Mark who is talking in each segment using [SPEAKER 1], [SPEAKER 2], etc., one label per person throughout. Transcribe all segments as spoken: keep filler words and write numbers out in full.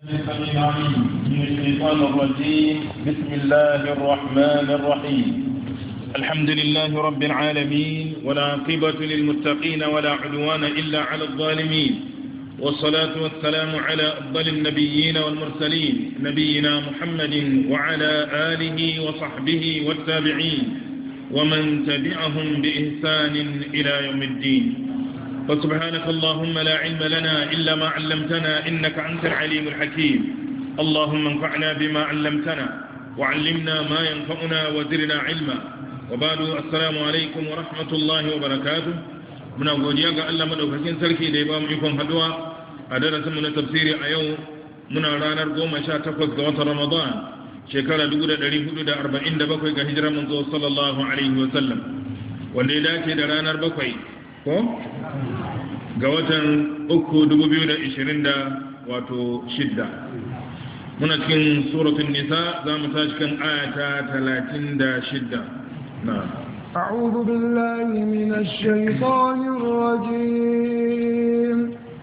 [SPEAKER 1] من الشيطان الرجيم. بسم الله الرحمن الرحيم. الحمد لله رب العالمين، ولا عقبة للمتقين ولا عدوان إلا على الظالمين، والصلاة والسلام على أفضل النبيين والمرسلين نبينا محمد وعلى آله وصحبه والتابعين ومن تبعهم بإحسان إلى يوم الدين. فسبحانك اللهم لا علم لنا إلا ما علمتنا إنك أنت العليم الحكيم. اللهم انفعنا بما علمتنا وعلمنا ما ينفعنا وزرنا علما. وبعد السلام عليكم ورحمة الله وبركاته. muna godiya ga Allah madaukakin sarki da ya ba mu ikon haduwa a darasin mu na tafsiri a yau. Muna ranar goma sha takwas ga watan Ramadan shekara dubu da ɗari hudu da arba'in da bakwai ga hijirar manzo sallallahu alaihi wa sallam, wanda ya dace da ranar bakwai ko ga watan uku dubu biyu da ishirin da wato shidda. Muna cikin suratul nisa za mu tashi kan ayata talatin da shidda. na
[SPEAKER 2] أعوذ بالله من الشيطان الرجيم.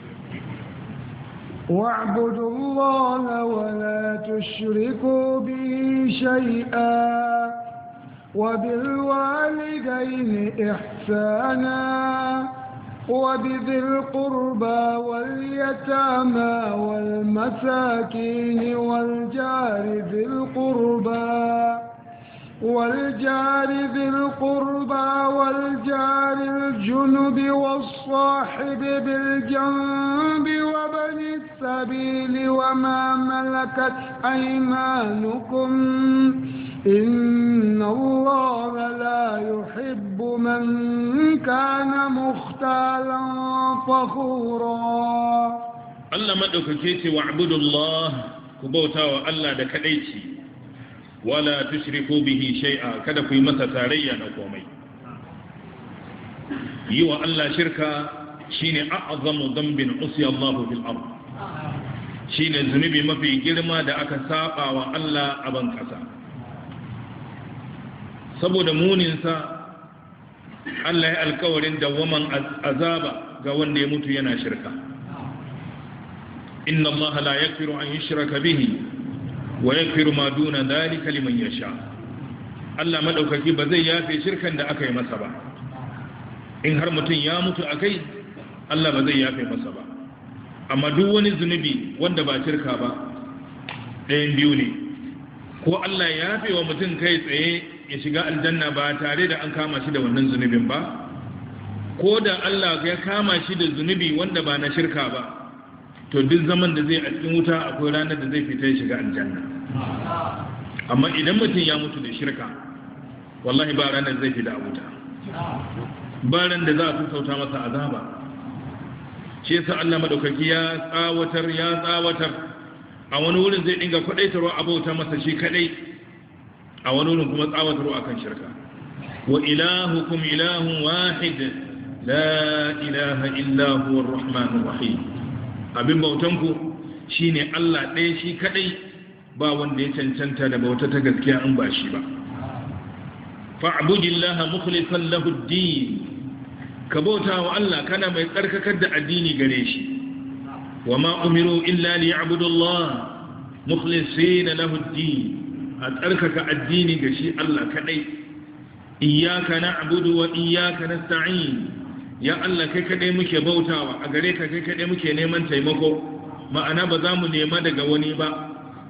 [SPEAKER 2] واعبدوا الله ولا تشركوا به شيئا وبالوالدين إحسانا وبذي القربى واليتامى والمساكين والجار ذي القربى والجار ذي القربى والجار الجنب والصاحب بالجنب وبن السبيل وما ملكت أيمانكم إن الله لا يحب من كان مختالا فخورا.
[SPEAKER 1] الله مدوكاكيتي واعبدوا الله كبوتا والله دكديتي ولا تشركوا به شيئا kada ku yi masa tarayya na komai. Yi wa Allah shirka shine a'zamu dhanbin usiya Allah fil ard, shine zunubi mafi girma da aka saba wa Allah a ban kasa. Saboda muninsa Allah ya alkawarin dawwaman azaba ga wanda ya mutu yana shirka. Inna Allah la yaghfiru an yushraka bihi wa yaghfiru ma duna dhalika liman yasha. Allah madaukaki ba zai yafe shirkan da aka yi masa ba. In har mutum ya mutu akai, Allah ba zai yafe masa ba. Amma duk wani zunubi wanda ba shirka ba, ɗayan biyu ne. Ko Allah ya yafe wa mutum kai tsaye ya shiga aljanna ba tare da an kama shi da wannan zunubin ba, ko da Allah ya kama shi da zunubi wanda ba na shirka ba, to duk zaman da zai a cikin wuta akwai ranar da zai fita ya shiga aljanna. Amma idan mutum ya mutu da shirka, wallahi ba ranar zai fita a wuta, ba ran da za a sauta masa azaba. Shi yasa Allah madaukaki ya tsawatar ya tsawatar a wani wurin zai dinga kwadaitarwa abauta masa shi kadai, a wani wurin kuma tsawatarwa akan shirka. Wa ilahukum ilahun wahid la ilaha illa huwa ar-rahmanur rahim. Abin bautanku shine Allah ɗaya shi kadai, ba wanda ya cancanta da bauta ta gaskiya in ba shi ba. Fa'budillaha mukhlishan lahu ad-din, ka bauta wa Allah kana mai tsarkakar da addini gare shi. Wa ma umiru illa liya'budullaha mukhlisina lahu ad-din, a tsarkaka addini ga shi Allah kadai. Iyyaka na'budu wa iyyaka nasta'in, ya Allah kai kadai muke bautawa, a gare ka kai kadai muke neman taimako, ma'ana ba za mu nema daga wani ba.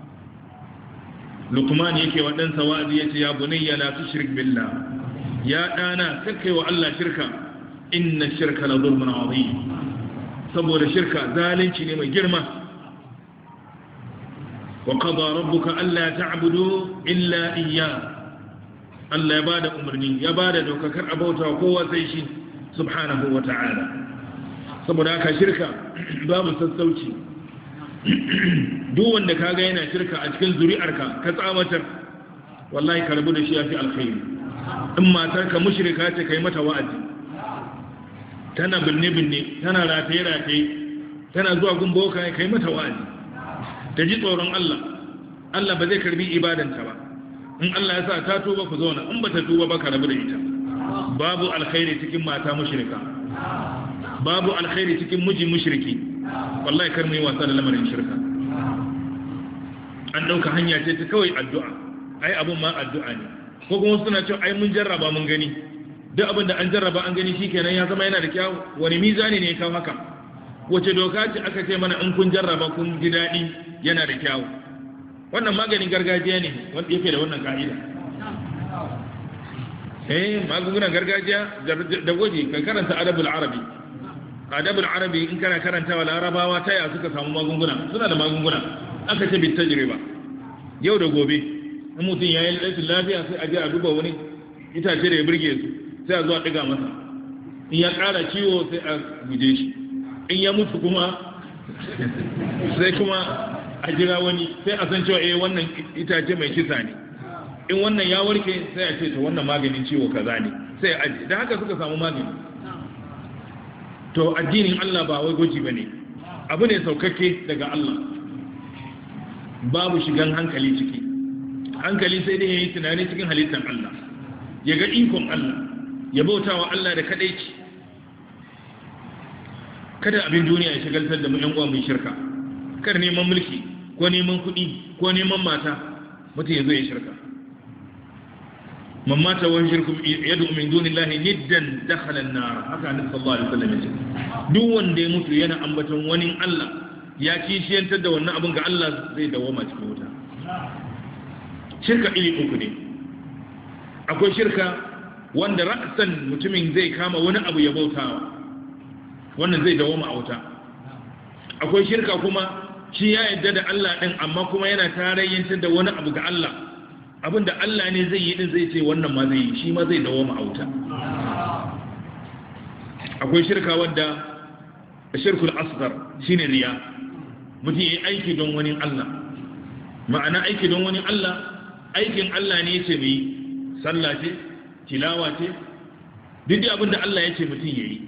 [SPEAKER 1] Luqman yake wa ɗansa wa'azi yace ya bunayya la tushrik billah, ya ɗana kakkai wa Allah shirka, inna shirka la zulmun azim, saboda shirka zalunci ne mai girma. Wa qada rabbuka alla ta'budu illa iyyah, Allah ya bada umarni ya bada dokakar abauta kowa sai shi subhanahu wa ta'ala. Saboda haka shirka babu sassauci. Duk wanda kaga yana shirka a cikin zuri'arka ka tsawatar, wallahi ka rabu da shi yafi alkhairi. In matarka mushrika ce kai mata wa'azi, tana binne binne tana rataye rataye tana zuwa gumboka kai mata wa'azi, ta ji tsoron Allah. Allah ba zai karbi ibadanta ba. In Allah ya sa ta tuba ku zauna, in ba ta tuba ba ka rabu da ita. Babu alkhairi cikin mata mushrika, babu alkhairi cikin miji mushriki. wallahi kar mu yi wasa da lamarin shirka. an ɗauka hanya ce ta kawai addu'a ai abin ma addu'a ne ko kuma suna cewa ai mun jarraba mun gani duk abin da an jarraba an gani shikenan ya zama yana da kyau wani mizani ne ya kawo haka wace doka ce aka ce mana in kun jarraba kun ji daɗi yana da kyau wannan maganin gargajiya ne wanda yake da wannan ka'ida eh magungunan gargajiya da gwaji ka karanta adabul arabi adabul arabi in kana karantawa larabawa ta ya suka samu magunguna suna da magunguna aka ce bit tajriba yau da gobe in mutum ya yi rashin lafiya sai a je a duba wani itace da ya burge su sai a zo a diga masa in ya ƙara ciwo sai a guje shi in ya mutu kuma sai kuma a jira wani sai a san cewa eh wannan itace mai kisa ne in wannan ya warke sai a ce to wannan maganin ciwo kaza ne sai a aje da haka suka samu magani to addinin Allah ba wai goji bane abu ne saukakke daga Allah babu shigan hankali ciki hankali sai dai yayi tunani cikin halittar Allah ya ga ikon Allah ya bautawa Allah da kadaici kada abin duniya ya shigaltar da mu yan uwa mu shirka kar neman mulki ko neman kuɗi ko neman mata mutum ya zo ya shirka man mata wa shirku yad'u min dunillahi niddan dakhala an-nar haka annabi sallallahu alaihi wasallam yace duk wanda ya mutu yana ambaton wani Allah ya kishiyantar da wannan abin ga Allah zai dawoma cikin wuta shirka iri uku ne akwai shirka wanda ra'san mutumin zai kama wani abu ya bautawa wannan zai dawoma a wuta akwai shirka kuma shi ya yadda da Allah din amma kuma yana tarayyantar da wani abu ga Allah abinda Allah ne zai yi din zai ce wannan ma zai yi shi ma zai dawoma a wuta akwai shirka wanda shirkul asghar shine riya mutum yayi aiki don wani Allah ma'ana aiki don wani Allah aikin Allah ne yace mu yi sallah ce tilawa ce duk abinda Allah yace mutum yayi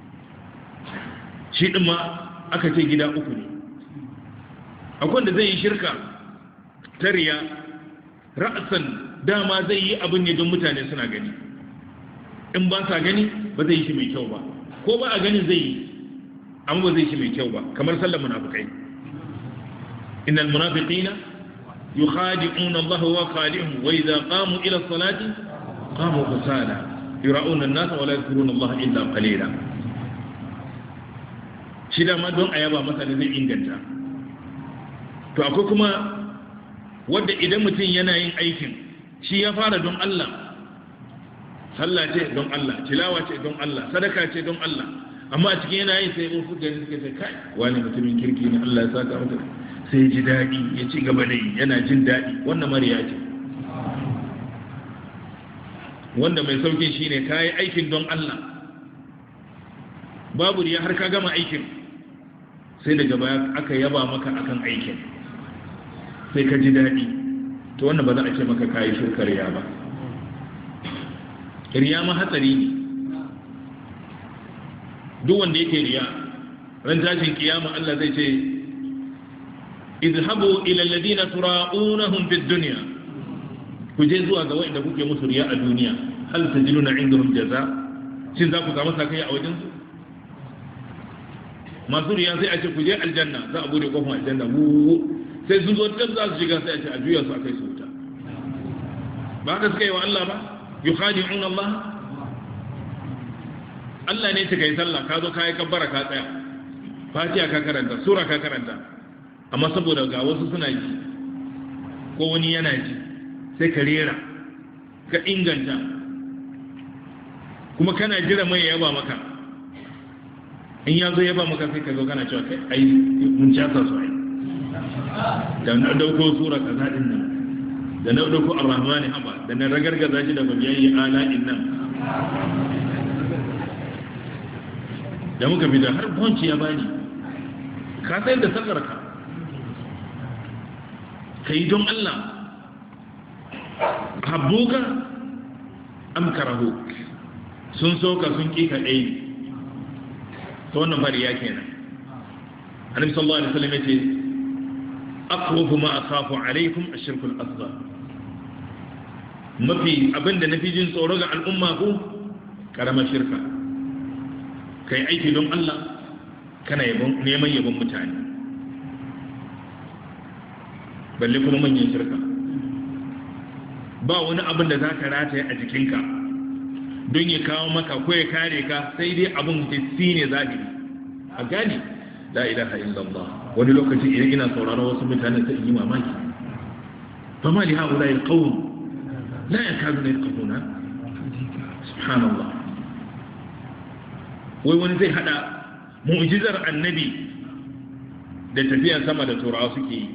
[SPEAKER 1] shi din ma aka ce gida uku ne akwai da zai yi shirka ta riya ra'asan dama zai yi abin ne don mutane suna gani in ba sa gani ba zai yi shi mai kyau ba ko ba a ganin zai yi amma ba zai yi shi mai kyau ba kamar sallar munafikai innal munafiqina yukhadi'una Allah wa khadi'uhum wa idza qamu ila as-salati qamu kusala yura'una an-nasa wa la yadhkuruna Allah illa qalila shi da ma don ayaba masa ne zai inganta to akwai kuma wadda idan mutum yana yin aikin shi ya fara don Allah sallah ce don Allah tilawa ce don Allah sadaka ce don Allah amma a cikin yana yin sai mun fuka ne suka ce kai wani mutumin kirki ne Allah ya saka masa sai ji daɗi ya ci gaba da yi yana jin daɗi wannan mariya ce wanda mai saukin shine kai aikin don Allah babu riya har ka gama aikin sai daga baya aka yaba maka akan aikin sai ka ji daɗi to wannan ba za a ce maka kayi shirkar riya ba riya ma hatsari ne duk wanda yake riya ran tashin kiyama Allah zai ce idhabu ila alladhina tura'unahum fid dunya ku je zuwa ga wanda kuke musu riya a duniya hal tajiduna indahum jaza shin za ku samu sakai a wajen su masu riya sai a ce ku je aljanna za a bude kofar aljanna sai sun zo can za su shiga sai a ce a juya su a kai su wuta ba haka suka yi wa Allah ba yukhadi'un Allah Allah ne ta kai sallah ka zo ka yi kabbara ka tsaya fatiha ka karanta sura ka karanta amma saboda ga wasu suna ji ko wani yana ji sai ka rera ka inganta kuma kana jira mai yaba maka in ya zo yaba maka sai ka zo kana cewa kai ai mun casa su ai da na dauko sura kaza din nan da na dauko ar-rahmani haba da na ragargaza shi da babiyayi ala'in nan da muka bi da har bonci ya bani ka sayar da sallarka kai don Allah habbuka am karahu sun so ka sun kika dai to wannan bari ya kenan annabi sallallahu alaihi wasallam yace aqwafu ma akhafu alaikum ash-shirku al-asghar mafi abinda nafi jin tsoro ga al'umma ku karamar shirka kai aiki don Allah kana yabon neman yabon mutane balle kuma manyan shirka. Ba wani abin da za ka rataye a jikinka don ya kawo maka ko ya kare ka, sai dai abin hissi ne zahiri a gani. La ilaha illallah. Wani lokaci idan ina sauraron wasu mutane sai in yi mamaki, fama li haula alqawm la yakaduna yafqahuna. Subhanallah. Wai wani zai hada mu'jizar annabi da tafiya sama da turawa suke yi,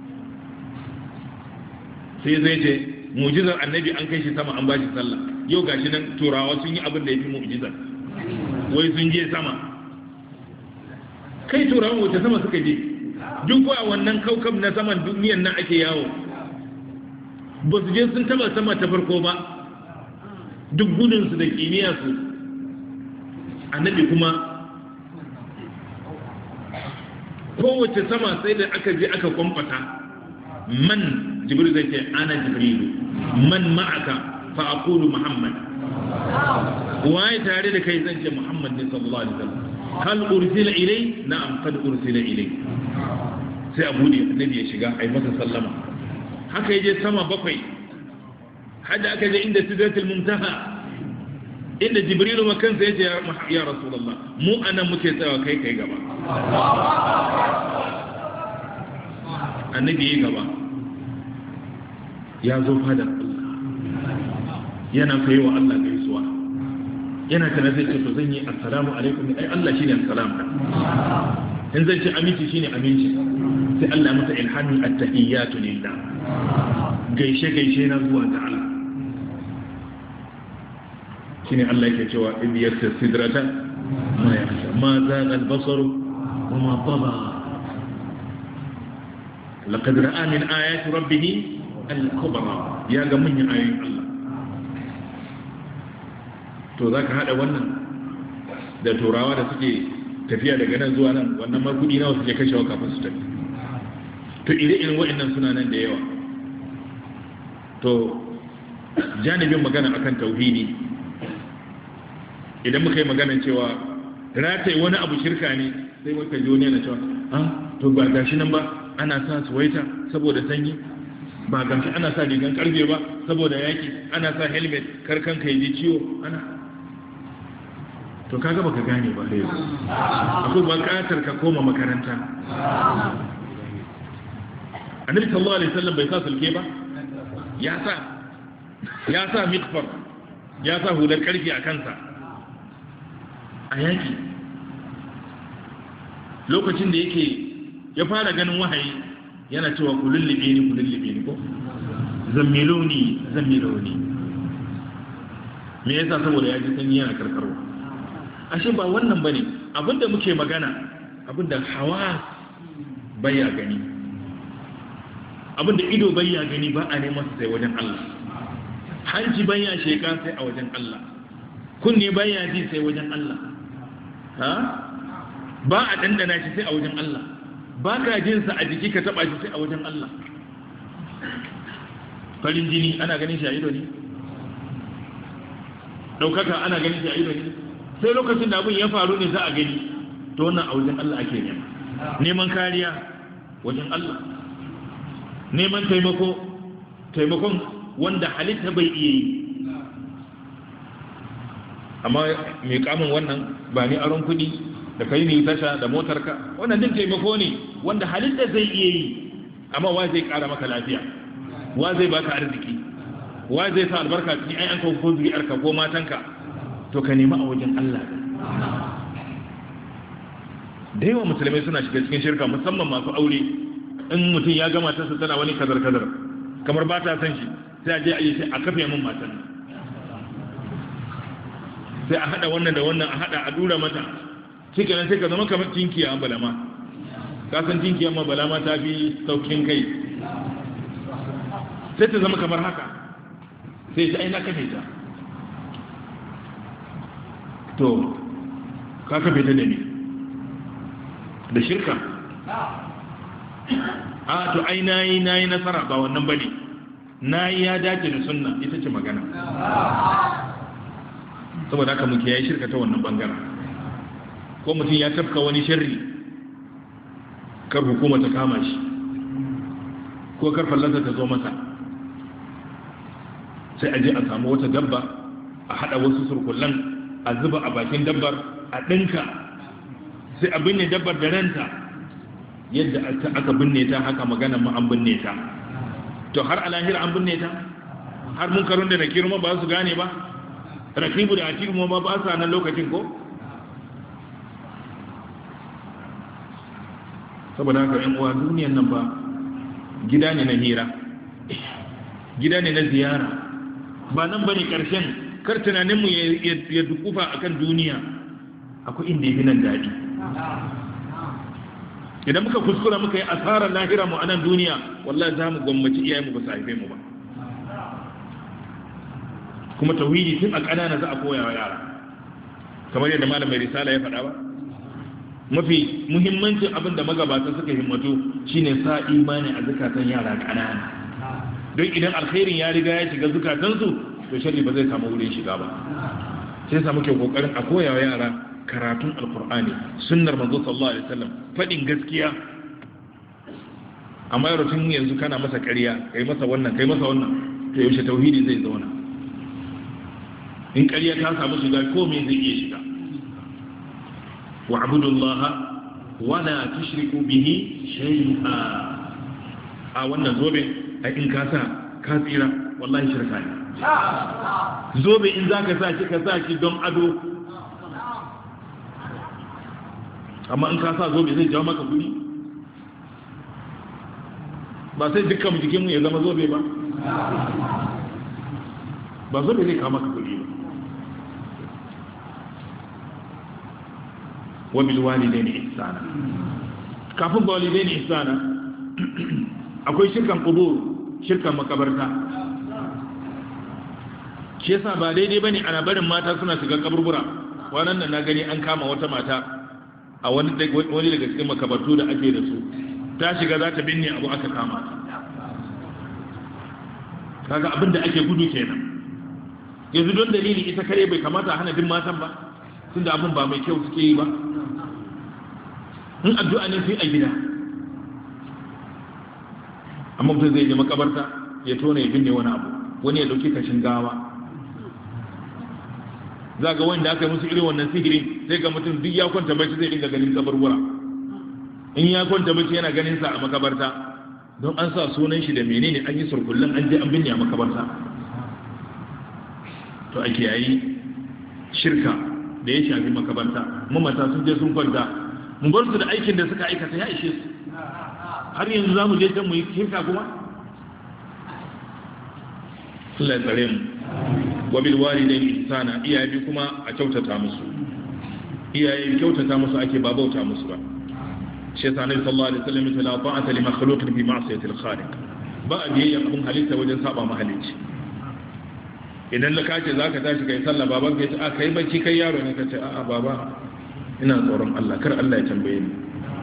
[SPEAKER 1] sai zai ce mu'jizar annabi an kai shi sama an bashi sallah. Yau gashi nan turawa sun yi abin da yafi mu'jizar, wai sun je sama. Kai turawan wace sama suka je? Duk a wannan kaukab na saman duniyan nan ake yawo, ba su je sun taba sama ta farko ba, duk gudunsu da kimiyyarsu. Annabi kuma kowace sama sai da aka je aka kwamfata. Man jibril zai ce ana jibrilu, man ma'aka fa aqulu muhammad. Waye tare da kai zan ce muhammad ne sallallahu alaihi wasallam. hal ursila ilai? Na'am, qad ursila ilai. Sai abu ne annabi ya shiga ai masa sallama. Haka yaje sama bakwai, hada aka je inda sidratul muntaha, inda jibrilu makan sai ya ce ya rasulullah, mu anan muke tsawa kai kai gaba. Annabi yayi gaba, ya zo fadar Allah, yana kai wa Allah gaisuwa, yana tana zai ce to zan yi assalamu alaikum. Ai Allah shine assalam, in zan ce aminci shine aminci. Sai Allah masa ilhami at-tahiyyatu lillah, gaishe gaishe na zuwa ga Allah. Shine Allah yake cewa idh yaksa sidrata ma yakhsha ma zaqa al-basar wa ma taba laqad ra'a min ayati rabbih al-kubra. Ya ga manyan ayoyin Allah. To za ka haɗa wannan da turawa da suke tafiya daga nan zuwa nan, wannan ma kudi nawa suke kashewa kafin su tafi. To ire-iren waɗannan suna nan da yawa. To janibin magana akan tauhidi, idan muka yi magana cewa rataye wani abu shirka ne, sai wata ji wani yana cewa ah to ba gashi nan ba ana sa suwaita saboda sanyi, ba gashi ana sa rigan karfe ba saboda yaki, ana sa helmet karkan ka yi ciwo, ana to kaga baka gane ba da yanzu akwai bukatar ka koma makaranta. Annabi sallallahu alaihi wasallam bai sa sulke ba, ya sa ya sa mikfar, ya sa hular karfi a kansa a yaki. Lokacin da yake ya fara ganin wahayi yana cewa ku lullube ni ku lullube ni ko zammiloni zammiloni. Me yasa? Saboda ya ji sanyi yana karkarwa. Ashe ba wannan bane abinda muke magana, abinda hawa baya gani, abinda ido baya gani ba a neman sai wajen Allah, hanci baya sheka sai a wajen Allah, kunne baya ji sai wajen Allah, ha ba a dandana shi sai a wajen Allah, ba ka jin sa a jiki ka taba shi sai a wajen Allah. Farin jini ana ganin shi a ido ne, daukaka ana ganin shi a ido ne, sai lokacin da abin ya faru ne za a gani. To wannan a wajen Allah ake nema. Neman kariya wajen Allah, neman taimako, taimakon wanda halitta bai iya yi. Amma mai kamun wannan ba ni aron kuɗi da kai ne tasha da motarka, wannan din taimako ne wanda halitta zai iya yi. Amma wa zai ƙara maka lafiya, wa zai baka arziki, wa zai sa albarka cikin ayyanka ko zuri'arka ko matanka. To ka nema a wajen Allah. Da yawa musulmai suna shiga cikin shirka, musamman masu aure. In mutum ya ga matarsa tana wani kazar-kazar kamar ba ta san shi, sai a je a yi sai a kafe min matan, sai a haɗa wannan da wannan a haɗa a dura mata, shi kenan sai ka zama kamar tinkiya balama. Ka san tinkiya ma balama ta fi saukin kai, sai ta zama kamar haka, sai ta aina kafe ta. To ka kafe ta da ne da shirka. A to ai nayi nayi nasara, ba wannan bane, nayi ya dace da sunna, ita ce magana. Saboda haka muke yayi shirka ta wannan bangaren. Ko mutum ya tafka wani sharri, kar hukuma ta kama shi, ko ko kar fallasa ta zo masa, sai a je a samu wata dabba a haɗa wasu surkullan a zuba a bakin dabbar a ɗinka, sai a binne dabbar da ranta yadda aka binne ta haka magana ma an binne ta. To har a lahira an binne ta, har munkarun da nakiru ma ba su gane ba, rakibu da atiku ma ba su nan lokacin ko. Saboda haka yan uwa, duniyan nan ba gida ne na hira, gida ne na ziyara, ba nan bane karshen. Kar tunaninmu ya dukufa akan duniya, akwai inda yafi nan daɗi. Idan muka kuskura muka yi asarar lahira mu a nan duniya, wallahi za mu gwammaci iyayenmu ba su haife mu ba. Kuma tauhidi tun a ƙanana za a koya wa yara, kamar yadda malam mai risala ya faɗa ba. Mafi muhimmancin abin da magabata suka himmatu shine sa imani a zukatan yara ƙanana, don idan alkhairin ya riga ya shiga zukatansu, to shari ba zai samu wurin shiga ba. Sai samu ke kokarin a koya wa yara karatun alkur'ani, sunnar manzo sallallahu alaihi wasallam, fadin gaskiya. Amma yaro tun yanzu kana masa ƙarya, kai masa wannan kai masa wannan, to yaushe tauhidi zai zauna? In ƙarya ta samu shiga, komai zai iya shiga. wa'budullaha wa la tushriku bihi shay'a. A wannan zobe a in ka sa ka tsira, wallahi shirka ne. Zobe in zaka sa shi ka sa shi don ado, amma in ka sa zobe zai jawo maka kuɗi? Ba sai dukkan jikinmu ya zama zobe ba, ba zobe zai kawo maka kuɗi ba. wa bil walidaini ihsana. Kafin ba walidaini ihsana akwai shirkan qubur, shirkan makabarta. Shi yasa ba daidai bane ana barin mata suna shiga kaburbura. Wannan nan na gani an kama wata mata a wani wani daga cikin makabartu da ake da su, ta shiga za ta binne abu aka kama ta. Kaga abin da ake gudu kenan. Yanzu don dalili ita kare bai kamata a hana din matan ba, tunda abin ba mai kyau suke yi ba. In addu'a ne sai a gida, amma mutum zai je makabarta ya tona ya binne wani abu, wani ya dauki kashin gawa. Za ga wanda aka yi musu irin wannan sihirin, sai ga mutum duk ya kwanta bacci zai dinga ganin kaburbura. In ya kwanta bacci yana ganin sa a makabarta, don an sa sunan shi da menene, an yi surkullen an je an binne a makabarta. To ake yayi shirka da ya shafi makabarta, mamata sun je sun kwanta, mun bar su da aikin da suka aikata ya ishe su. Har yanzu za mu je can mu yi shirka kuma? Allah ya tsare mu. Wa bil walidaini ihsana, iyaye kuma a kyautata musu. Iyaye kyautata musu ake ba bauta musu ba. Shi yasa Annabi sallallahu alaihi wasallam ya la ta'ata li makhluqin fi ma'siyati al-khaliq. Ba a biyayya abun halitta wajen saba mahalicci. Idan da kace zaka tashi kai sallah, baban ka ya ce a kai bacci kai yaro ne, kace a'a baba ina tsoron Allah, kar Allah ya tambaye ni.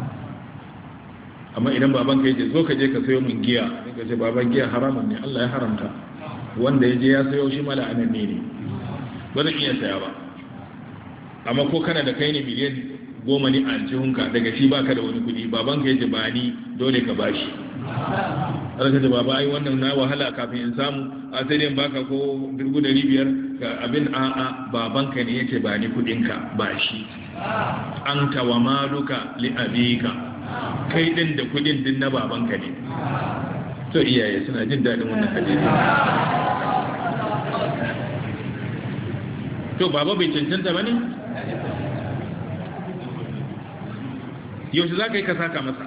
[SPEAKER 1] Amma idan baban ka yace zo ka je ka sayo min giya, ka ce baban giya haramun ne, Allah ya haramta. Wanda ya je ya sayo shi mala ananne ne, ba zan iya saya ba. Amma ko kana da kai ne miliyan goma ne a aljihunka, daga shi baka da wani kudi, baban ka yace ba ni, dole ka bashi. Har ka ce baba ai wannan na wahala kafin in samu, a sai dai baka ko dubu dari biyar ka abin a'a, baban ka ne yace ba ni kudin ka, ba shi. Anta wa maluka li abika, kai din da kudin din na baban ka ne. To iyaye suna jin dadin wannan hadisi. To baba bai cancanta bane? Yau za ka yi ka saka masa,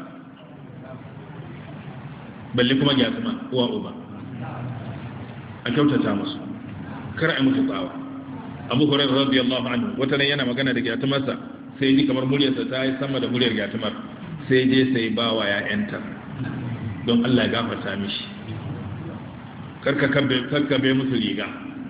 [SPEAKER 1] balle kuma gyatuma uwa uba. A kyautata musu, kar a musu tsawa. Abu Hurairah radiyallahu anhu wata ran yana magana da gyatumarsa, sai ji kamar muryarsa ta yi sama da muryar gyatumar, sai je sai bawa ya'yanta don Allah ya gafarta mishi. Karka kakkabe musu riga.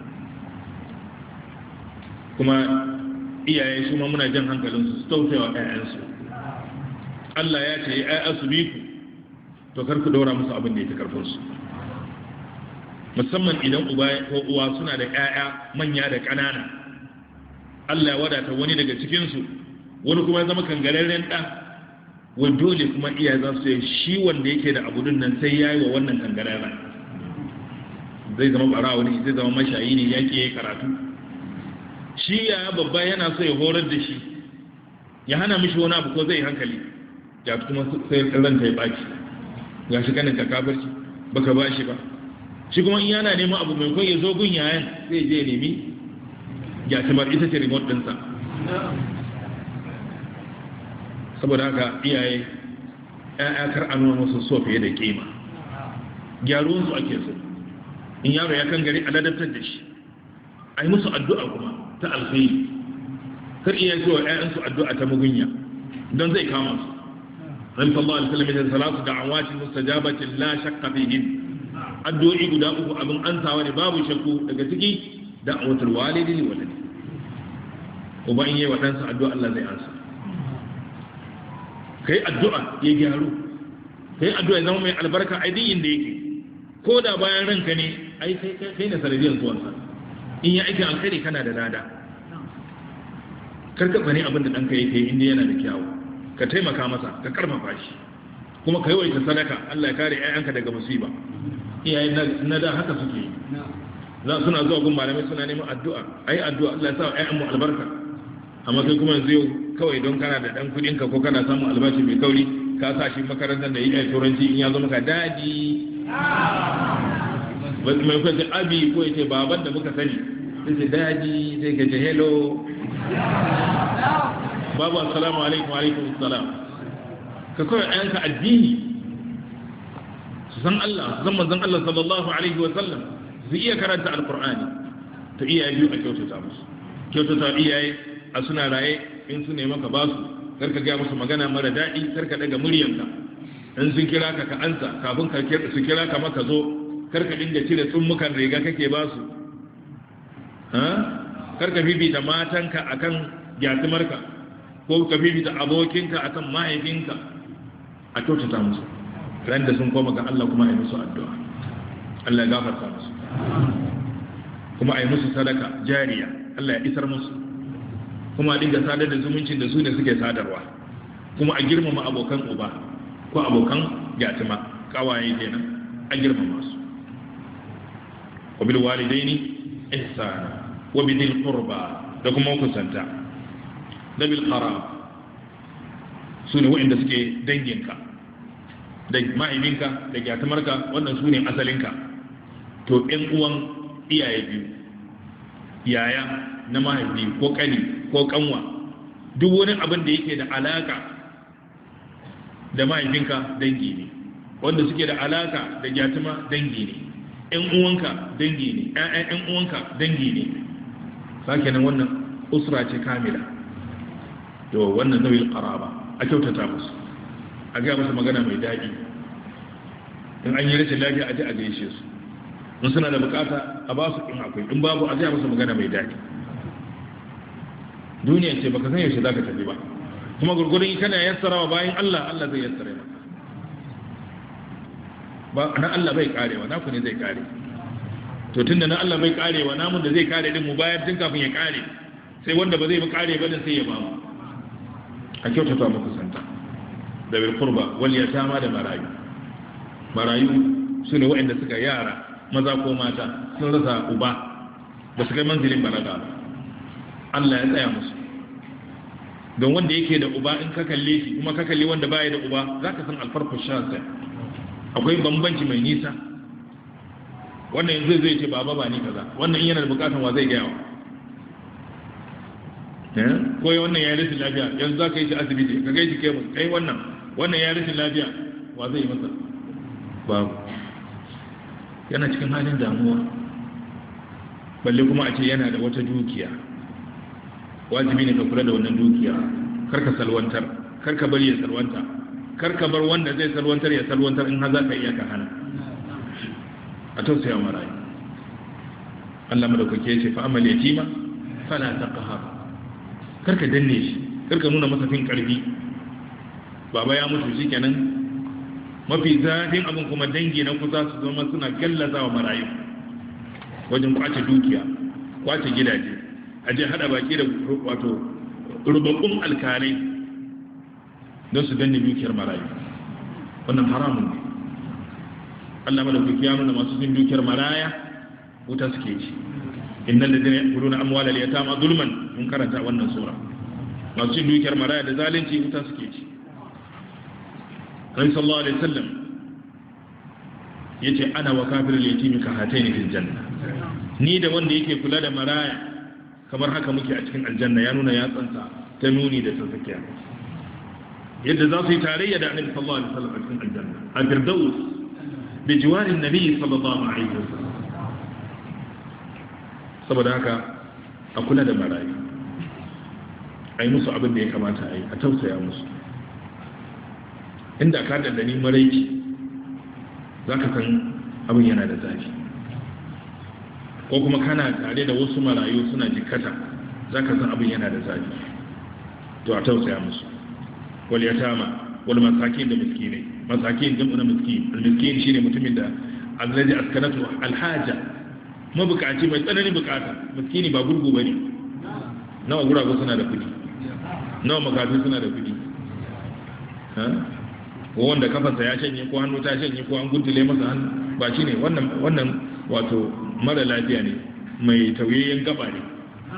[SPEAKER 1] Kuma iyaye su ma muna jan hankalinsu su tausayawa ƴaƴansu. Allah ya ce ai su bi ku, to kar ku daura musu abin da yake karfin su. Musamman idan uba ko uwa suna da ƴaƴa manya da ƙanana. Allah ya wadata wani daga cikin su, wani kuma ya zama kangararren ɗa, wai dole kuma iyaye za su yi shi wanda yake da abu nan sai ya yi wa wannan kangarara zai zama barawa ne zai zama mashayi ne ya ke karatu shi ya babba yana so ya horar da shi ya hana mishi wani abu ko zai hankali ya kuma sai ranta ya baki ga shi kanin ka kabarci baka ba shi ba shi kuma in yana neman abu mai kwan ya zo gun yayan sai je nemi ya timar ita ce remote ɗinsa saboda haka iyaye ‘ya'ya kar a nuna musu so fiye da kima gyaruwansu ake so in yaro ya kan gari a ladabtar da shi a yi musu addu'a kuma ta alkhairi kar iya zuwa ‘ya'yansu addu'a ta mugunya don zai kama su ran sallallahu alaihi wasallam ya salatu da'awatin mustajabatin la shakka fihin addu'o'i guda uku abin ansawa ne babu shakku daga ciki da'awatul walidi li waladi uba in yi wa ɗansa addu'a Allah zai ansa kai addu'a ya gyaru kai addu'a zama mai albarka a din da yake ko da bayan ranka ne ai kai kai ne sanadiyar zuwansa in ya aikin alkhairi kana da lada karka bane abin da ɗanka yake inda yana da kyawu ka taimaka masa ka karfafa shi kuma ka yawaita sadaka Allah ya kare ƴaƴanka daga musiba iyaye na da haka suke yi za suna zuwa gun malamai suna neman addu'a ai addu'a Allah ya sa ƴaƴan mu albarka amma kai kuma yanzu yau kawai don kana da dan kudin ka ko kana samun albashi mai kauri ka sa shi makarantar da yi ai turanci in ya zo maka dadi wasu mai kwace abi ko ya ce baban da muka sani sai ce dadi sai ka ce hello babu assalamu alaikum wa alaikum assalam ka kawai ayanka addini su san Allah su san manzon Allah sallallahu alaihi wa sallam su iya karanta alqur'ani to iyaye biyu a kyautata musu kyautata iyaye a suna raye in su ne maka ba su karka gaya musu magana mara daɗi karka daga muryanka in sun kira ka ka ansa kafin ka su kira ka maka zo karka dinga cire tsummukan riga kake ba su karka bibita matanka akan gyatumarka ko ka bibita abokinka akan mahaifinka a kyautata musu ran da sun koma ga Allah kuma a yi musu addu'a Allah ya gafarta musu kuma a yi musu sadaka jariya Allah ya isar musu kuma a dinga sadar da zumuncin da su ne suke sadarwa kuma a girmama abokan uba ko abokan yatima kawaye kenan a girmama su wa bil walidaini ihsana wa bidil qurba da kuma kusanta da bil qarab su ne wanda suke danginka da mahaifinka da yatimarka wannan su ne asalinka to ɗan uwan iyaye biyu yaya na mahaifi ko kani ko kanwa duk wani abin da yake da alaka da mahaifinka dangi ne wanda suke da alaka da jatima dangi ne ƴan uwanka dangi ne ƴaƴan ƴan uwanka dangi ne sake nan wannan usra ce kamila to wannan zawil qaraba a kyautata musu a ga musu magana mai daɗi in an yi rashin lafiya a ji a gaishe su in suna da bukata a ba su in akwai in babu a ga musu magana mai daɗi duniya ce baka san yaushe zaka tafi ba kuma gurgurun kana yassarawa bayan Allah Allah zai yassare maka ba na Allah bai karewa naku ne zai kare to tunda na Allah bai karewa namun da zai kare din mu bayar tun kafin ya kare sai wanda ba zai ba kare ba din sai ya ba mu a kyautata muku santa da bil qurba wal yatama da marayu marayu sune waɗanda suka yara maza ko mata sun rasa uba ba su kai manzilin balaga ba Allah ya tsaya musu don wanda yake da uba in ka kalle shi kuma ka kalli wanda baya da uba za ka san alfarku shasa akwai bambanci mai nisa wannan yanzu zai ce baba ba ni kaza wannan yana da bukatan wa zai gayawa ko ya wannan ya yi rashin lafiya yanzu za ka yi shi asibiti ka kai shi kai kai wannan wannan ya yi rashin lafiya wa zai yi masa babu yana cikin halin damuwa balle kuma a ce yana da wata dukiya wajibi ne ka kula da wannan dukiya karka salwantar karka bari ya salwanta karka bar wanda zai salwantar ya salwantar in har za ka iya ka hana a tausaya marayu Allah madaukake ya ce fa amal yatima fala taqhar karka danne shi karka nuna masa fin karfi baba ya mutu shikenan mafi zafin abin kuma dangi na kusa su zama suna gallaza wa marayu wajen kwace dukiya kwace gidaje a je hada baki da wato rubabbun alkalai don su danne dukiyar marayu wannan haramun ne Allah madaukaki ya nuna masu cin dukiyar maraya wuta suke ci innal ladina ya'kuluna amwala al-yatama zulman mun karanta wannan sura masu cin dukiyar maraya da zalunci wuta suke ci Nabi sallallahu alaihi wasallam yace ana wa kafirul yatimi ka hataini fil janna ni da wanda yake kula da maraya kamar haka muke a cikin aljanna ya nuna ya tsantsa ta nuni da tsakiya yadda za su yi tarayya da annabi sallallahu alaihi wasallam a cikin aljanna a firdaus bi jiwarin nabi sallallahu alaihi wasallam saboda haka a kula da marayu ai musu abin da ya kamata a yi a tausaya musu inda ka dandani maraici za ka san abin yana da zafi ko kuma kana tare da wasu marayu suna jikata za ka san abin yana da zafi to a tausaya musu wal yatama wal masakin da miskinai masakin jam'u na miskin al miskin shine mutumin da allazi askanatu al haja mabukaci mai tsananin bukata miskini ba gurgu bane nawa gurago suna da kudi nawa makafi suna da kudi ha wanda kafansa ya shanye ko hannu ta shanye ko an guntule masa hannu ba shine wannan wannan wato mara lafiya ne mai tauyayyen gaba ne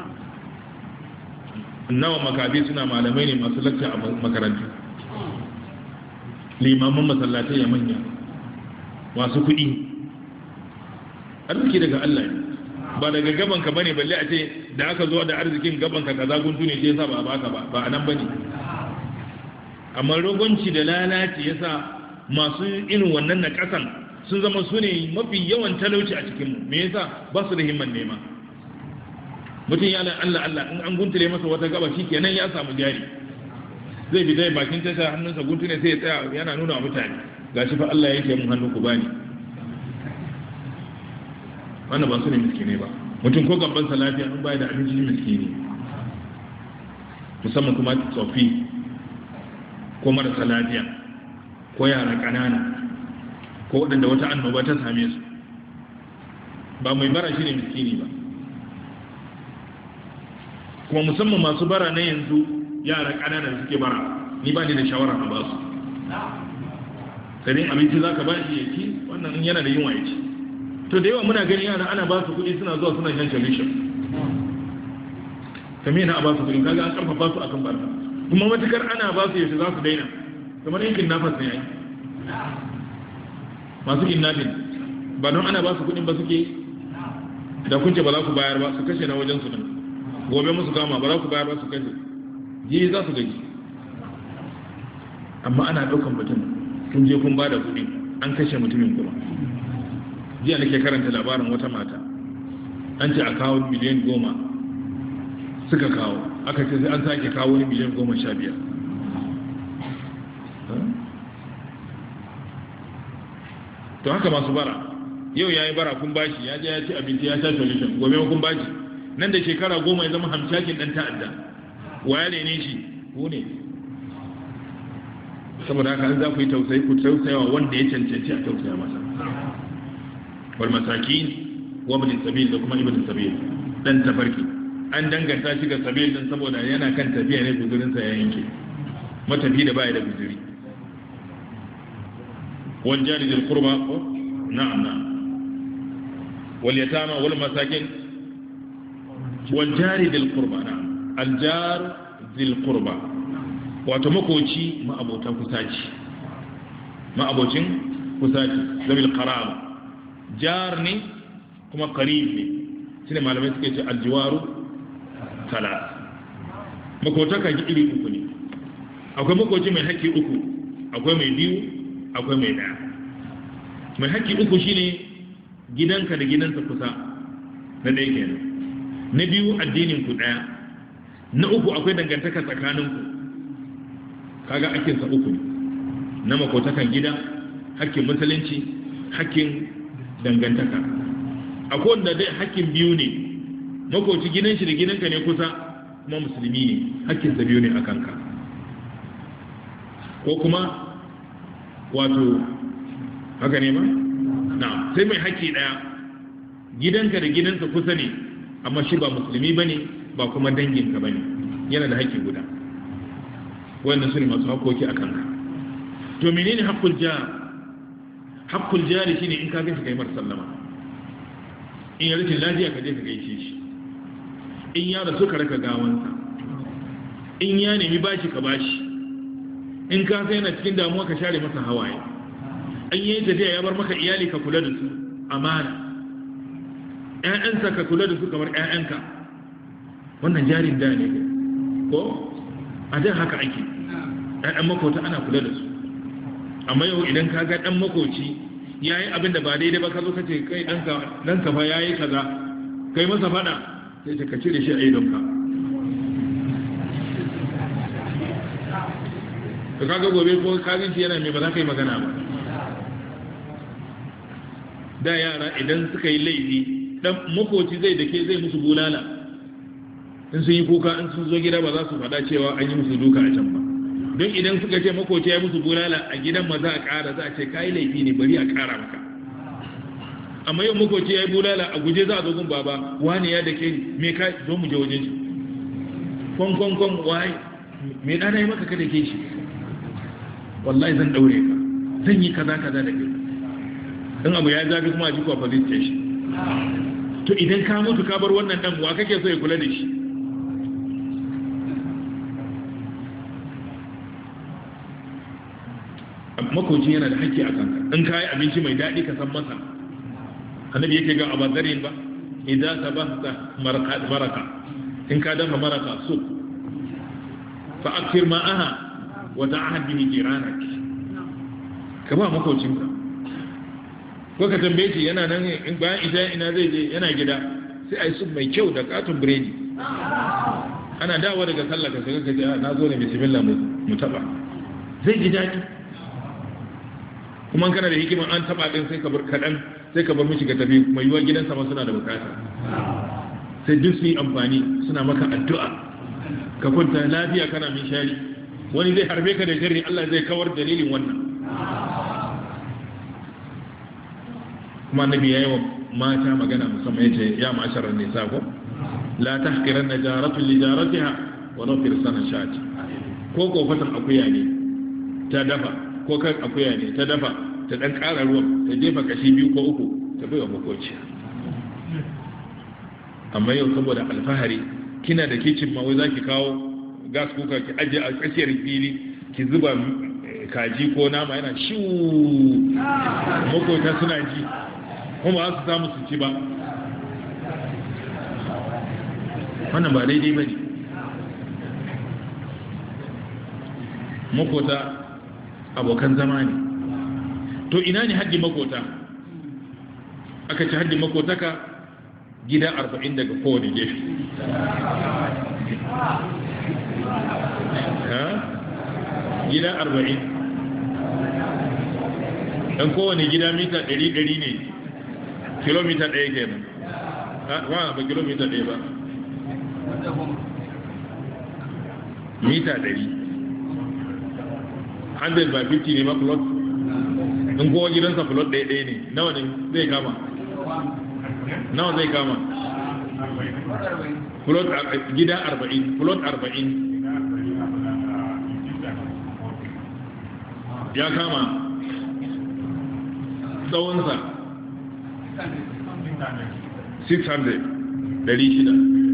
[SPEAKER 1] nawa makafi suna malamai ne masu lakta a makarantu limaman masallatai ya manya masu kuɗi arziki daga Allah ne ba daga gabanka bane balle a ce da aka zo da arzikin gabanka kaza guntu ne sai yasa ba baka ba ba anan bane amma rogonci da lalaci yasa masu irin wannan na kasan sun zama su ne mafi yawan talauci a cikinmu me yasa ba su da himman nema mutum ya Allah Allah in an guntule masa wata gaba shi kenan ya samu jari zai bi dai bakin tasha hannunsa guntu ne sai ya tsaya yana nuna wa mutane gashi fa Allah yake mun hannu ku bani wannan ba su ne miskine ba mutum ko gaban sa lafiya in bai da abinci miskine musamman kuma tsofi ko marasa lafiya ko yara ƙanana ko waɗanda wata annoba ta same su ba mai bara shi ne miskini ba kuma musamman masu bara na yanzu yara ƙanana da suke bara ni ba ni da shawara a ba su sai abinci za ka ba shi ya ci wannan yana da yunwa ya ci to da yawa muna gani yara ana ba su kuɗi suna zuwa suna shan solution kame na a ba su kuɗi kaga an karfafa su akan barka kuma matukar ana ba su yaushe za su daina kamar yankin nafas ne yayi masu kidnapping ba don ana ba su kudin ba suke da kunce ba za ku bayar ba su kashe na wajen su nan gobe musu kama ba za ku bayar ba su kashe ji za su gaji amma ana daukan mutum kun je kun ba da kudi an kashe mutumin kuma jiya nake karanta labarin wata mata an ce a kawo miliyan goma suka kawo aka ce sai an sake kawo wani miliyan goma sha biyar to haka masu bara yau ya yi bara kun bashi ya je ya ci abinci ya sha solution gobe kun bashi nan da shekara goma ya zama hamshakin dan ta'adda waya ne shi ku ne saboda haka an za ku yi tausayi ku tausayawa wanda ya cancanci a tausaya masa wal masakin wa ibn sabil da kuma ibn sabil dan tafarki an danganta shi ga sabil din saboda yana kan tafiya ne guzurin sa ya yanke matafi da baya da guzuri wal jari dil qurba na'am na'am wal yatama wal masakin wal jari dil qurba na'am al jar dil qurba wato makoci ma abotan kusaci ma abocin kusaci zabil qaraba jar ne kuma qarib ne shine malamai suke ce al jiwaru salat makotaka iri uku ne akwai makoci mai haƙƙi uku akwai mai biyu akwai mai ɗaya mai haƙƙi uku shine gidanka da gidansa kusa na ɗaya kenan na biyu addinin ku ɗaya na uku akwai dangantaka tsakaninku kaga akinsa uku ne na makotakan gida haƙƙin musulunci haƙƙin dangantaka akwai wanda dai haƙƙin biyu ne makoci gidan shi da gidanka ne kusa kuma musulmi ne haƙƙinsa biyu ne a kanka ko kuma wato haka ne ma? na sai mai haƙƙi ɗaya gidanka da gidansa kusa ne amma shi ba musulmi ba ne ba kuma danginka ba ne yana da haƙƙi guda wannan su ne masu hakoki a kanka. To menene haqqul jar? Haqqul jari shine in ka gaishe kai mar sallama, in ya rashin lafiya ka je ka gaishe shi, in ya rasu ka raka gawansa, in ya nemi bashi ka bashi, in ka sai yana cikin damuwa ka share masa hawaye, an yi tafiya ya bar maka iyali ka kula da su amana, ƴaƴansa ka kula da su kamar ƴaƴanka. Wannan jarin da ne ko a da haka ake, ƴaƴan makota ana kula da su. Amma yau idan ka ga ɗan makoci ya yi abin da ba daidai ba, ka zo ka ce kai ɗanka fa ya yi kaza, kai masa faɗa, sai ka cire shi a idonka. ka kaga gobe ko kagin shi yana mai ba za ka yi magana ba. Da yara idan suka yi laifi, dan makoci zai dake zai musu bulala, in sun yi kuka in sun zo gida ba za su faɗa cewa an yi musu duka a can ba. Don idan suka ce makoci ya musu bulala a gidan ma za a ƙara, za a ce ka yi laifi ne bari a ƙara maka. Amma yau makoci ya yi bulala a guje za a zo gun baba, wani ya dake ni, me ka zo mu je wajen shi, kon kon kon wai me ɗana yi maka ka dake shi, wallahi zan daure ka, zan yi kaza kaza da kai. In abu ya zafi kuma a ji kuwa police station. To idan ka mutu ka bar wannan dan, wa kake so ya kula da shi? Makoci yana da haƙƙi a kanka. In ka yi abinci mai daɗi ka san masa. Annabi yake ga abazarin ba, idan sabahta maraka, in ka dafa maraka so fa akfir ma'aha wata ahad bihi jiranak, ka ba makocinka. Ko ka tambaye shi yana nan bayan isha ina zai je, yana gida, sai a yi sun mai kyau da katon biredi. Ana dawo daga sallah ka shiga ka ce na zo ne bismillah mu taba, zai ji daɗi. Kuma kana da hikiman an taba din sai ka bar kaɗan, sai ka bar mishi ka tafi, mai yiwuwa gidansa ma suna da bukata, sai duk su yi amfani, suna maka addu'a, ka kwanta lafiya kana min shari. Wani zai harbe ka da sharri, Allah zai kawar dalilin wannan. Kuma annabi ya yi wa mata magana musamman ya ce ya ma'asharar nisa ko la tahqiran najaratu li jaratiha wa law fi sana shati. Ko kofatan akuya ne ta dafa, ko kan akuya ne ta dafa, ta dan ƙara ruwan, ta jefa kashi biyu ko uku, ta bai wa makoci. Amma yau saboda alfahari, kina da kicin ma wai zaki kawo gas kuka ki aje a tsakiyar fili, ki zuba kaji ko nama yana shiwu, makota suna ji kuma ba su samu su ci ba. Wannan ba daidai ba ne. Makota abokan zama ne. To ina ne haddi makota? Aka ci haddi makotaka gida arba'in daga kowane gefe. Gida arba'in. Dan kowane gida mita ɗari ɗari ne, kilomita ɗaya ke nan. Wa ba kilomita ɗaya ba. Mita ɗari. Hundred by fifty ne ma plot. In kowa gidansa plot ɗaya ɗaya ne, nawa ne zai kama? Nawa zai kama? Plot gida arba'in, plot arba'in. Ya kama tsawonsa six hundred, ɗari shida.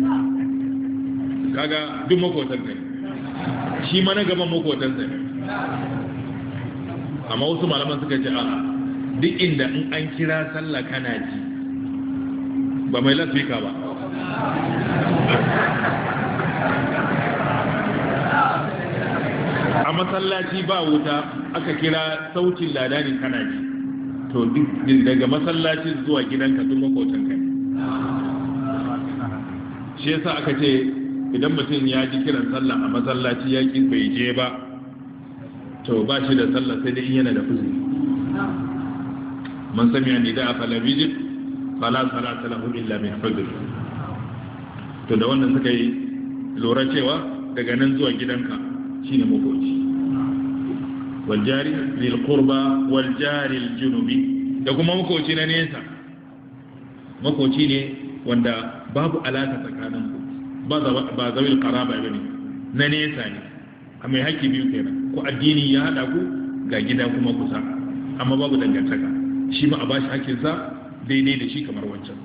[SPEAKER 1] Kaga duk makotan ne, shi mana gaban makotan ne. Amma wasu malaman suka ce a duk inda in an kira sallah kana ji, ba mai lasfika ba. A masallaci ba wuta aka kira sautin ladani kana ji, to duk daga masallaci zuwa gidanka duk makotan kai. Shi yasa aka ce idan mutum ya ji kiran sallah a masallaci ya ki bai je ba, to ba shi da sallah sai dai yana da uzuri. Man sami an nida fala bijib fala salata lahu illa min fadl. To da wannan suka yi lura cewa daga nan zuwa gidanka shine makoci. Wal jari lil qurba wal jari al junubi, da kuma makoci na nesa. Makoci ne wanda babu alaka tsakanin ku, ba zawil qaraba bane, na nesa ne, a mai haƙƙi biyu kenan ko addini ya haɗa ku ga gida kuma kusa amma babu dangantaka shi ma a bashi haƙƙinsa daidai da shi kamar wancan.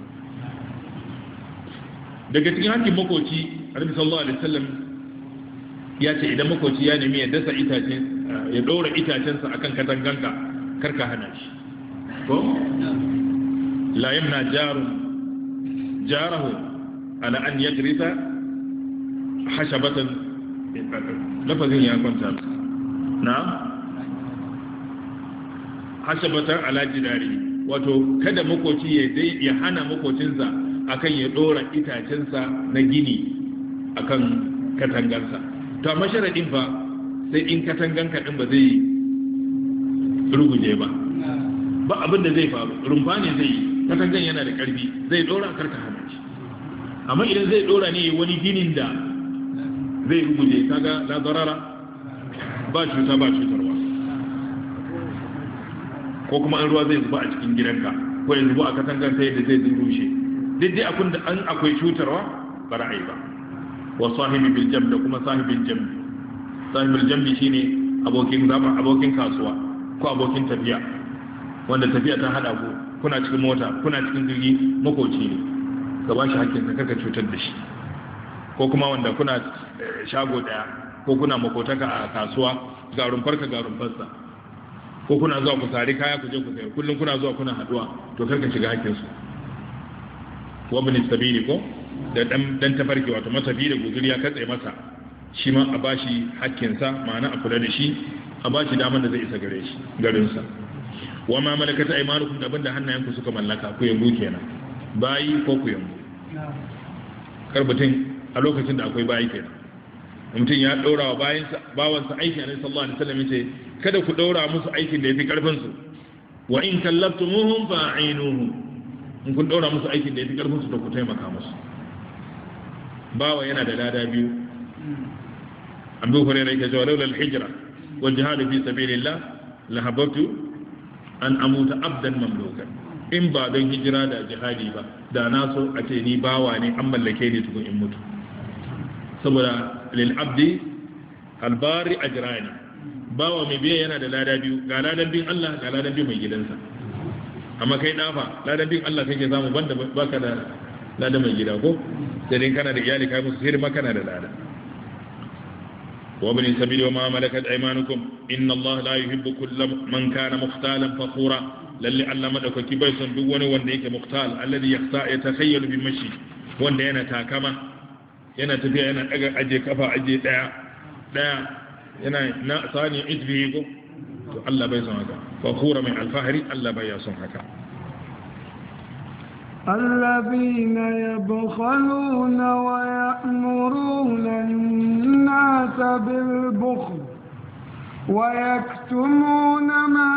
[SPEAKER 1] Daga cikin haƙƙin makoci Annabi sallallahu alaihi wasallam ya ce idan makoci ya nemi ya dasa itace ya ɗora itacensa akan katanganka karka hana shi ko la yamna jarun jarahu ala an yagrisa hashabatan lafazin ya kwanta na hashabatan ala jidari wato kada makoci ya dai ya hana makocinsa akan ya dora itacensa na gini akan katangarsa to amma sharadin fa sai in katanganka din ba zai ruguje ba ba abin da zai faru rumfa ne zai katangan yana da karfi zai dora karka hana shi amma idan zai dora ne wani ginin da zai ruguje kaga la darara ba cuta ba cutarwa ko kuma in ruwa zai zuba a cikin gidanka ko ya zuba a katangar sai da zai rushe duk dai abin da an akwai cutarwa ba ra'ayi ba wa sahibi bil jam da kuma sahibin jam sahibul jambi shine abokin zama abokin kasuwa ko abokin tafiya wanda tafiya ta hada ku kuna cikin mota kuna cikin jirgi makoci ne ka ba shi hakkin ka kaka cutar da shi ko kuma wanda kuna shago daya ko kuna makotaka a kasuwa ga rumfarka ga rumfarsa ko kuna zuwa ku sari kaya ku je ku sayar kullum kuna zuwa kuna haduwa to karka shiga hakkin su wa bin sabili ko da dan dan tafarki wato matafi da guzuri ya katse masa shi ma a bashi hakkin sa ma'ana a kula da shi a bashi daman da zai isa gare shi garin sa wa ma malakata aymanukum da banda hannayenku suka mallaka ku yanzu kenan bayi ko ku yanzu karbutun a lokacin da akwai bayi kenan mutum ya daura wa bayansa bawansa aiki annabi sallallahu alaihi wasallam yace kada ku daura musu aikin da yafi karfin su wa in kallaftumuhum fa'inuhum in kun daura musu aikin da yafi karfin su to ku taimaka musu bawa yana da lada biyu Abu Hurairah yake cewa laula al-hijra wal jihad fi sabilillah la habatu an amuta abdan mamlukan in ba don hijira da jihadi ba da na so a ce ni bawa ne an mallake ni tukun in mutu saboda lil abdi albari ajrani bawa mai biya yana da lada biyu ga ladan bin Allah ga ladan bin mai gidansa amma kai dafa ladan bin Allah kake samu banda baka da ladan mai gida ko sai dai kana da iyali kai musu hirma kana da lada wa bin sabili wa ma malakat aymanukum inna Allah la yuhibbu kulla man kana mukhtalan fakhura lalle Allah madaukaki bai son duk wani wanda yake mukhtal alladhi yaqta yatakhayyalu bi mashi wanda yana takama yana tafiya yana daga aje kafa aje daya daya yana na sani izbihi ko to Allah bai son haka fakhura min alfahri Allah bai son haka
[SPEAKER 2] الذين يبخلون ويأمرون الناس بالبخل ويكتمون ما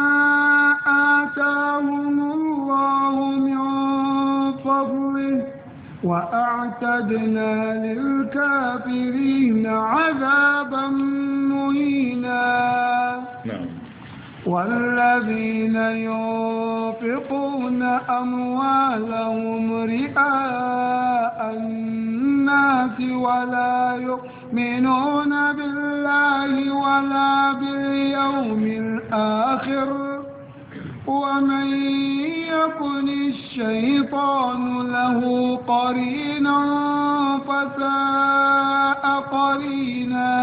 [SPEAKER 2] آتاهم الله من فضله وأعتدنا للكافرين عذابا مهينا نعم. والذين ينفقون أموالهم رئاء الناس ولا يؤمنون بالله ولا باليوم الآخر ومن يكن الشيطان له قرينا فساء قرينا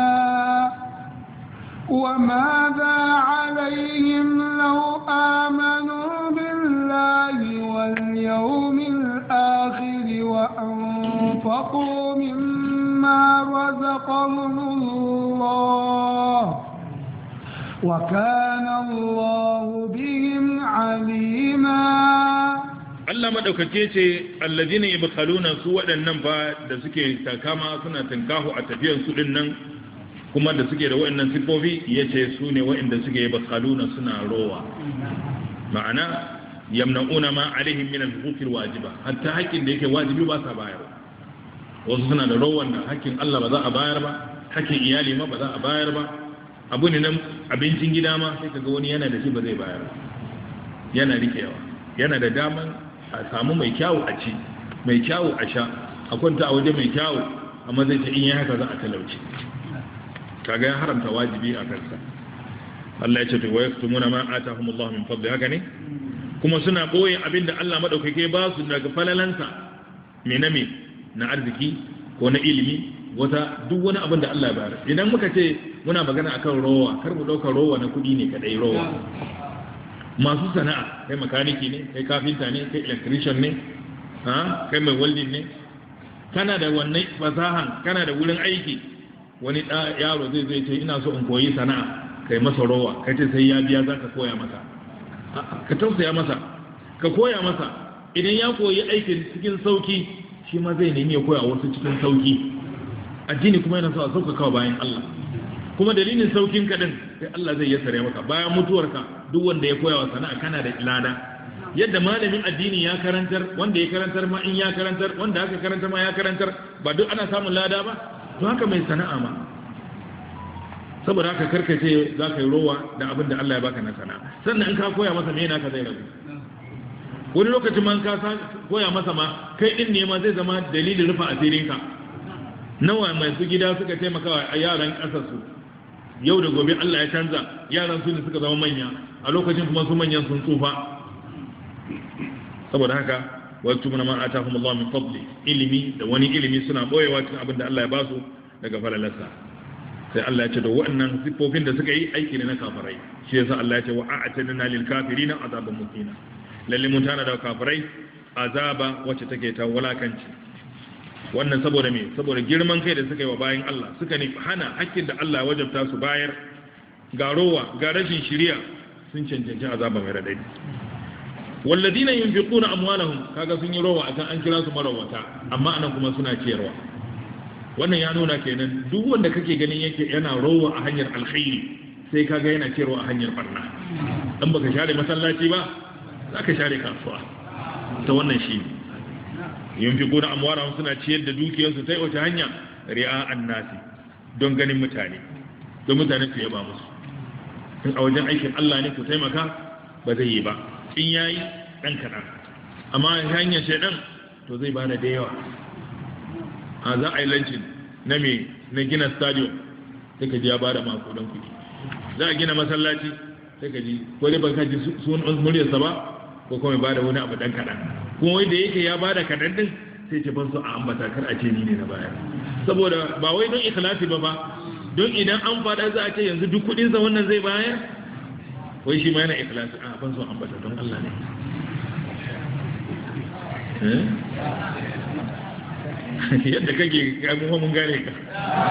[SPEAKER 2] وماذا عليهم لو آمنوا بالله واليوم الآخر وأنفقوا مما رزقهم الله وكان الله بهم عليما.
[SPEAKER 1] Allah madaukake ce alladina yabkhaluna su waɗannan ba da suke takama suna tinkahu a tafiyar su din nan kuma da suke da waɗannan sifofi yace su ne waɗanda suke yabkhaluna suna rowa ma'ana yamna'una ma alaihim min al-huquq al-wajiba hatta haƙin da yake wajibi ba sa bayar wasu suna da rowan da haƙin Allah ba za a bayar ba haƙin iyali ma ba za a bayar ba abu ne nan abincin gida ma sai kaga wani yana da shi ba zai bayar yana rikewa yana da daman a samu mai kyawu a ci mai kyawu a sha a kwanta a waje mai kyawu amma zai ce in yi haka za a talauci kaga ya haramta wajibi a kansa Allah ya ce to wayaktumuna ma atahumullahu min fadli haka ne kuma suna boye abinda Allah madaukake ba su daga falalansa me na me na arziki ko na ilimi wata duk wani abin da Allah ya bayar idan muka ce muna magana akan rowa kar mu dauka rowa na kudi ne kadai rowa masu sana'a kai makaniki ne kai kafinta ne kai electrician ne ha kai mai welding ne kana da wannan fasahan kana da wurin aiki wani da yaro zai zai ce ina so in koyi sana'a kai masa rowa kai ce sai ya biya zaka koya masa ka tausaya masa ka koya masa idan ya koyi aikin cikin sauki shi ma zai nemi ya koya wasu cikin sauki addini kuma yana so a sauƙaƙa bayan Allah kuma dalilin saukin ka din sai Allah zai yassare maka bayan mutuwarka duk wanda ya koya wa sana'a kana da lada yadda malamin addini ya karantar wanda ya karantar ma in ya karantar wanda aka karantar ma ya karantar ba duk ana samun lada ba to haka mai sana'a ma saboda haka karkace za ka yi rowa da abin da Allah ya baka na sana'a sannan in ka koya masa me naka zai rabu wani lokacin man ka koya masa ma kai din ne ma zai zama dalilin rufa asirinka nawa mai su gida suka taimaka a yaran ƙasarsu yau da gobe Allah ya canza yaran su ne suka zama manya a lokacin kuma su manyan sun tsufa saboda haka wato mun ma atahum Allah min fadli ilimi da wani ilimi suna boyewa cikin abin da Allah ya basu daga falalarsa sai Allah ya ce da waɗannan sifofin da suka yi aiki ne na kafirai shi yasa Allah ya ce wa a'tadna lil kafirina azaban muqina lalle mun tana da kafirai azaba wacce take ta walakanci wannan saboda me saboda girman kai da suka yi wa bayin Allah suka ne hana hakkin da Allah ya wajabta su bayar ga rowa ga rashin shiriya sun cancanci azaba mai radadi walladina yunfiquna amwalahum kaga sun yi rowa akan an kira su marawata amma anan kuma suna ciyarwa wannan ya nuna kenan duk wanda kake ganin yake yana rowa a hanyar alkhairi sai kaga yana ciyarwa a hanyar barna dan baka share masallaci ba zaka share kasuwa ta wannan shi yunfiquna amwalahum suna ciyar da dukiyarsu ta wata hanya ri'a'an nasi don ganin mutane don mutane su yaba musu in a wajen aikin Allah ne ku taimaka ba zai yi ba in yayi dan kadan amma hanyar shedan to zai bada da yawa a za a yi lancin na me na gina stadium sai ka ji ya bada makudan kuɗi za a gina masallaci sai ka ji ko dai ban ka ji sunan muryarsa ba ko kuma bada wani abu dan kadan kuma wai da yake ya bada kadan din sai ce ban so a ambata kar a ce ni ne na bayar saboda ba wai don ikhlasi ba ba don idan an fada za a ce yanzu duk kudin sa wannan zai bayar wai shi ma yana ikhlasi a ban so ambata don Allah ne eh yadda kake ga mu mun gane ka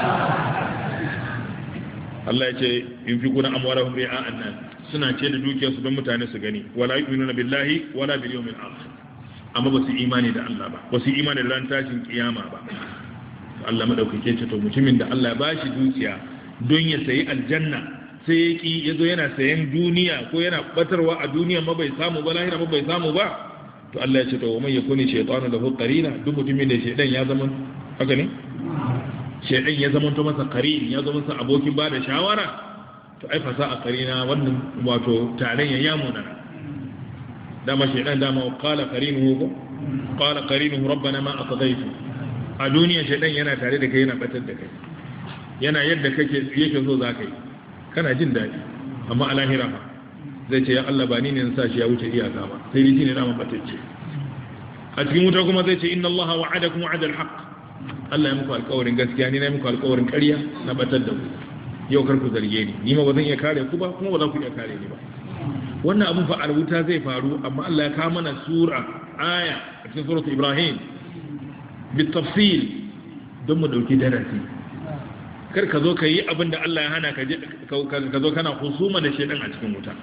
[SPEAKER 1] Allah ya ce yunfiquna amwalahum ri'a an-nas suna ce da dukiyarsu don mutane su gani wala yu'minuna billahi wala bil yawmil akhir amma ba su imani da Allah ba ba su imani da ran tashin kiyama ba Allah madaukake ce to mutumin da Allah ya bashi dukiya don ya sayi aljanna sai ya ki yazo yana sayan duniya ko yana batarwa a duniya ma bai samu ba lahira ma bai samu ba to Allah ya ce to man yakuni shaytanu lahu qarina duk mutumin da shaydan ya zama haka ne shaydan ya zama to masa qarin ya zama masa abokin bada shawara to ai fasa a qarina wannan wato tarayya ya munana dama shaidan dama qala qarinuhu qala qarinuhu rabbana ma atghaytu a duniya shaidan yana tare da kai yana batar da kai yana yadda kake yake so zakai kana jin dadi amma a lahira fa zai ce ya Allah ba ni ne na sa shi ya wuce iyaka ba sai ni ne dama batacce a cikin wuta kuma zai ce inna Allah wa'adakum wa'adal haqq Allah ya muku alƙawarin gaskiya ni na muku alƙawarin ƙarya na batar da ku yau kar ku zarge ni ni ma ba zan iya kare ku ba kuma ba za ku iya kare ni ba wannan abin fa a rubuta zai faru amma Allah ya kawo mana sura aya a cikin suratul Ibrahim bit tafsil don mu dauki darasi kar ka zo ka yi abin da Allah ya hana ka ka zo kana husuma da shedan a cikin wuta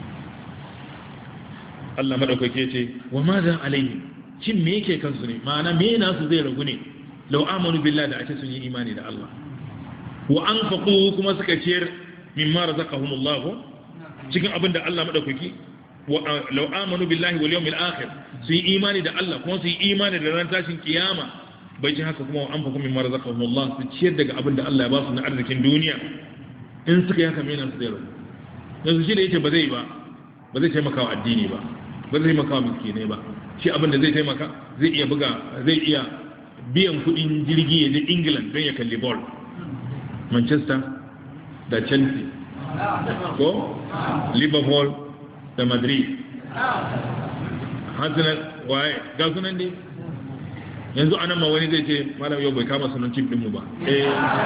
[SPEAKER 1] Allah madaukake ce wa ma za alaihi shin me yake kansu ne ma'ana me nasu zai ragu ne law amanu billahi da ake sun yi imani da Allah wa anfaqu kuma suka ciyar mimma razaqahumullahu cikin abin da Allah madaukaki law amanu billahi wal yawmil akhir su yi imani da Allah kuma su yi imani da ran tashin kiyama bai ci haka kuma an fa kuma marzaqahumullah su ciyar daga abin da Allah ya ba su na arzikin duniya in suka yi haka me nan su zai rabu yanzu shi da yake ba zai ba ba zai taimaka wa addini ba ba zai taimaka wa miskinai ba shi abin da zai taimaka zai iya buga zai iya biyan kudin jirgi ya je England don ya kalli ball Manchester da Chelsea ko Liverpool da Madrid Arsenal waye ga sunan dai yanzu anan ma wani zai ce malam yau bai kama sunan cif dinmu ba eh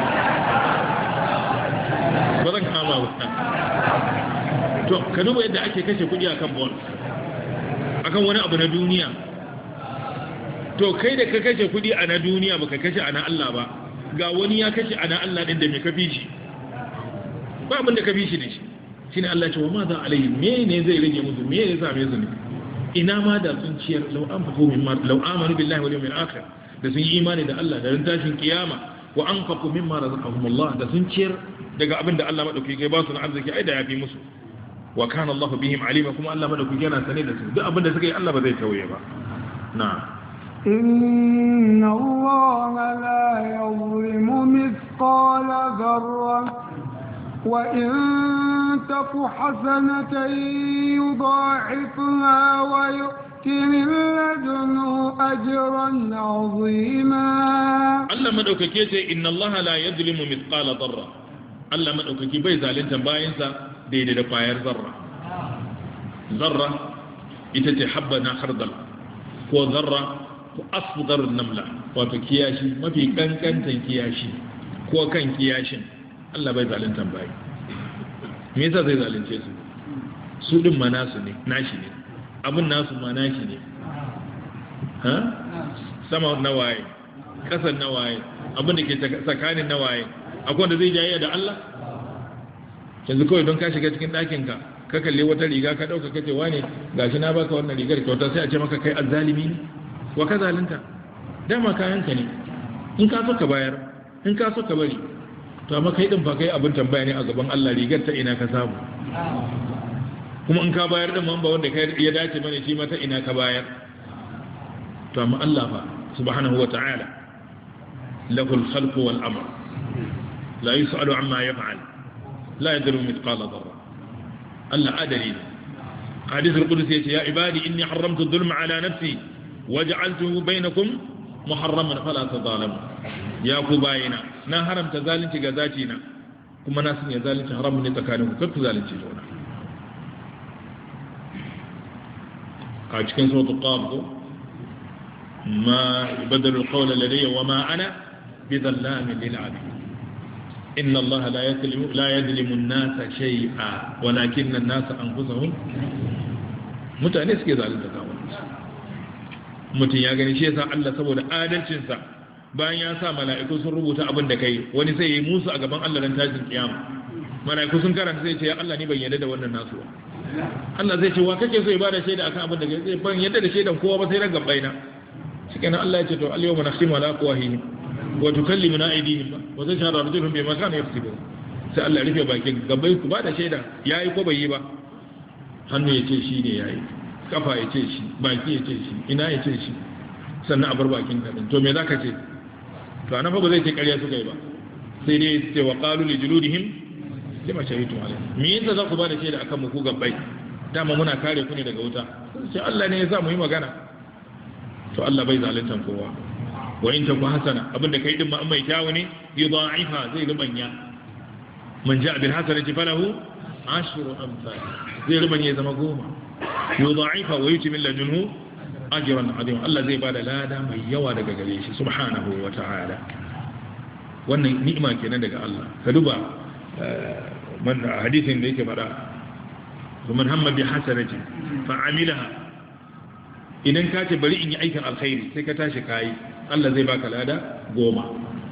[SPEAKER 1] ba zan kama ba to ka duba yadda ake kashe kudi akan ball akan wani abu na duniya to kai da ka kashe kudi a na duniya baka kashe a na Allah ba ga wani ya kashe a na Allah din da me kafi shi ba abin da kafi shi ne shi shine Allah ya ce wa ma za alai me ne zai rage musu me ne same su ne ina ma da sun ciyar law an faqu mimma law amanu billahi wal yawmil akhir da sun yi imani da Allah da ran tashin kiyama wa anfaqu mimma razaqahum Allah da sun ciyar daga abin da Allah madauki ya ba su na arziki ai da yafi musu wa kana Allah bihim alima kuma Allah madauki yana sane da su duk abin da suka yi Allah ba zai tauye ba na'am
[SPEAKER 2] إن الله لا يظلم مثقال ذرة وإن تك حسنة يضاعفها ويؤت من لدنه أجرا عظيما
[SPEAKER 1] الله مدوكake ce inna Allah la yadhlimu mithqala dharra Allah madaukaki bai zalunta bayansa daidai da kwayar zarra zarra ita ce habba na khardal ko zarra ko asghar namla wato kiyashi mafi kankantan kiyashi ko kan kiyashin Allah bai zalunta bayi me yasa zai zalunce su su din ma nasu ne nashi ne abun nasu ma nashi ne ha sama na waye kasan na waye abin da ke tsakanin na waye akwai wanda zai jayayya da Allah yanzu kawai don ka shiga cikin ɗakin ka ka kalle wata riga ka dauka kace wane gashi na baka wannan rigar kyauta sai a ce maka kai azzalimi ne wa ka zalunta dama kayanka ne in ka so ka bayar in ka so ka bari to amma kai din fa kai abin tambaya ne a gaban Allah rigar ta ina ka samu kuma in ka bayar din man ba wanda kai ya dace bane shi mata ina ka bayar to amma Allah fa subhanahu wa ta'ala lahu al-khalq wal amr la yus'alu amma yaf'al la yadru mithqala dharra Allah adali hadith al-qudsi yace ya ibadi inni haramtu adh-dhulma ala nafsi waj'altuhu bainakum muharraman fala tadhalamu ya ku bayina na haramta zalunci ga zaci na kuma na sanya zalunci haramun ne tsakaninku kar ku zalunci juna a cikin suratul qaf ma badalu alqawla ladayya wa ma ana bidhallamin lil abid inna allaha la yadhlimu la yadhlimu an-nasa shay'a walakinna an-nasa anfusahum mutane suke zalunta kawai mutum ya gani shi yasa Allah saboda adalcinsa bayan ya sa mala'iku sun rubuta abin da kai wani sai yi musu a gaban Allah ran tashin kiyama mala'iku sun karanta sai ce ya Allah ni ban yarda da wannan nasu ba Allah zai ce wa kake so ya bada shaida akan abin da kai sai ban yarda da shaidan kowa ba sai ran gabaina shikenan Allah ya ce to al-yawma nakhtimu ala afwahihim wa tukallimuna aydihim wa tashhadu arjuluhum bima kanu yaktubun sai Allah rufe bakin gabai ku bada shaida yayi ko bai yi ba hannu ya ce shi ne yayi kafa ya ce shi baki ya ce shi ina ya ce shi sannan a bar bakin kaɗin to me za ka ce to a nafa ba zai ce ƙarya suka yi ba sai dai ce wa ƙalu li juludihim lima shahidu alaihi me yasa za ku ba da shaida akan mu ku gabbai dama muna kare ku ne daga wuta sai Allah ne ya sa mu yi magana to Allah bai zaluntan kowa wa in taku hasana abinda kai din ma mai kyawu ne yudha'ifa zai rubanya man ja'a bil hasanati falahu ashru amsal zai rubanya zama goma yudha'ifa wa yuti min ladunhu ajran azima Allah zai bada lada mai yawa daga gare shi subhanahu wa ta'ala wannan ni'ima kenan daga Allah ka duba man hadisin da yake fada man hamma bi hasanati fa amilaha idan ka ce bari in yi aikin alkhairi sai ka tashi kai Allah zai baka lada goma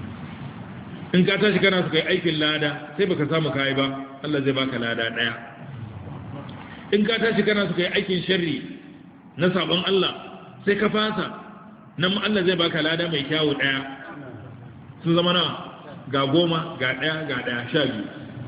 [SPEAKER 1] in ka tashi kana so kai aikin lada sai baka samu kai ba Allah zai baka lada daya in ka tashi kana so kai aikin sharri na sabon Allah sai ka fasa nan Allah zai baka lada mai kyawu daya sun zama na ga goma ga daya ga daya sha biyu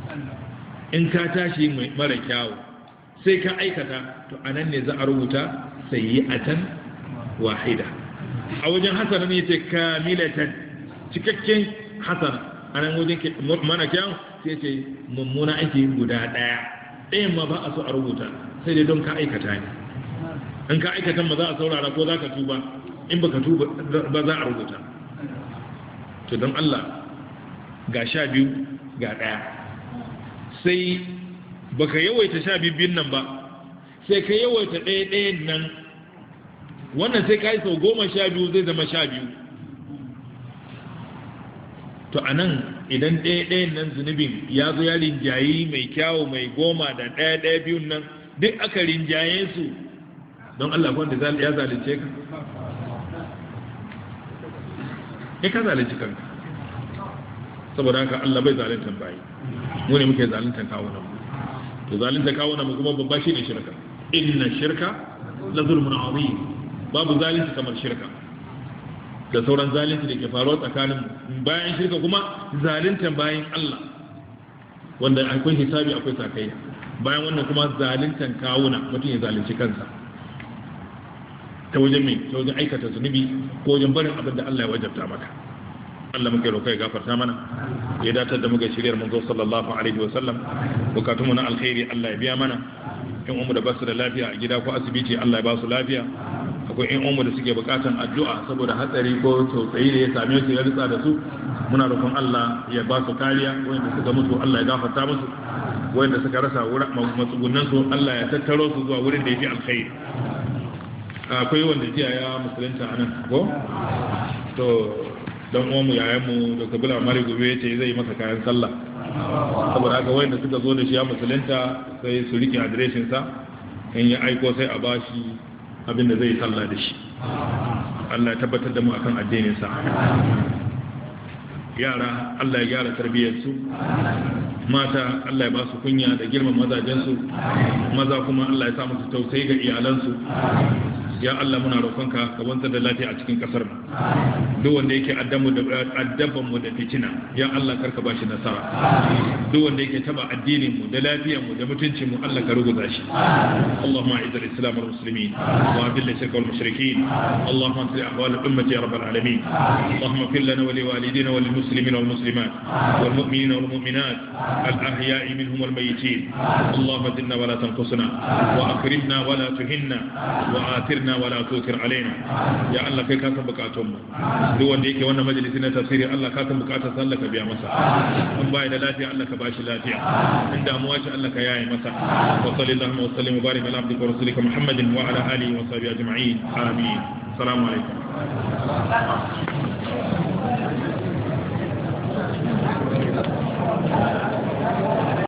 [SPEAKER 1] in ka tashi mai mara kyawu sai ka aikata to anan ne za a rubuta sayyi'atan wahida a wajen hasana ne ce kamilatan cikakken hasana anan wajen mana kyawu sai ce mummuna aiki guda daya ɗayan ma ba a so a rubuta sai dai don ka aikata ne in ka aikata ma za a saurara ko za ka tuba in baka tuba ba za a rubuta to don Allah ga sha biyu ga ɗaya sai baka yawaita sha biyun nan ba sai ka yawaita ɗaya ɗayan nan wannan sai ka yi sau goma sha biyu zai zama sha biyu to a nan idan ɗaya ɗayan nan zunubin ya zo ya rinjayi mai kyawu mai goma da ɗaya ɗaya biyun nan duk aka rinjaye su don Allah wanda ya zalice ka ya ka zalice kanka saboda haka Allah bai zalintan bayi mu ne muke zalintan kawunan mu to zalintan kawunan mu kuma babba shine shirka inna shirka la zulmun azim babu zalunci kamar shirka da sauran zalunci da ke faruwa tsakanin bayan shirka kuma zaluntan bayan Allah wanda akwai hisabi akwai sakai bayan wannan kuma zaluntan kawuna mutum ya zalunci kansa ta wajen mai ta wajen aikata zunubi ko wajen barin abin da Allah ya wajabta maka Allah muke roƙa ya gafarta mana ya datar da muka shiriyar manzo sallallahu alaihi wasallam bukatunmu na alkhairi Allah ya biya mana in umu da basu da lafiya a gida ko asibiti Allah ya ba su lafiya akwai in umu da suke bukatan addu'a saboda hatsari ko tsautsayi da ya same su ya ritsa da su muna roƙon Allah ya ba su kariya wanda suka mutu Allah ya gafarta musu wanda suka rasa matsugunan su Allah ya tattaro su zuwa wurin da yake alkhairi akwai wanda jiya ya musulunta anan ko to don uwanmu yayanmu da kabila mari gobe ya ce zai masa kayan sallah saboda haka wayanda suka zo da shi ya musulunta sai su rike adireshinsa in ya aiko sai a bashi abinda zai sallah da shi Allah ya tabbatar da mu akan addininsa yara Allah ya gyara tarbiyyarsu mata Allah ya ba su kunya da girman mazajensu maza kuma Allah ya sa musu tausayi ga iyalansu ya Allah muna roƙonka ka wanzar da lafiya a cikin ƙasar mu duk wanda yake addamu da addaban mu da fitina ya Allah karka bashi nasara duk wanda yake taba addinin mu da lafiyar mu da mutuncin mu Allah ka ruguza shi Allahumma a'izz al-islam wal muslimin wa adil ash-shirka wal mushrikeen Allahumma ansur ahwal al-ummah ya rabbal alamin Allahumma fil lana wa li walidina wa lil muslimin wal muslimat wal mu'minina wal mu'minat al-ahya'i minhum wal mayyitin Allahumma zidna wa la tanqusna wa akrimna wa la tuhinna wa atirna wala tukir alaina ya Allah kai ka san bukatun mu duk wanda yake wannan majalisi na tafsiri Allah ka san bukatun sa Allah ka biya masa in bai da lafiya Allah ka bashi lafiya in damuwa ce Allah ka yaye masa wa sallallahu wa sallim wa barik ala abdika wa rasulika Muhammadin wa ala alihi wa sahbihi ajma'in amin assalamu alaikum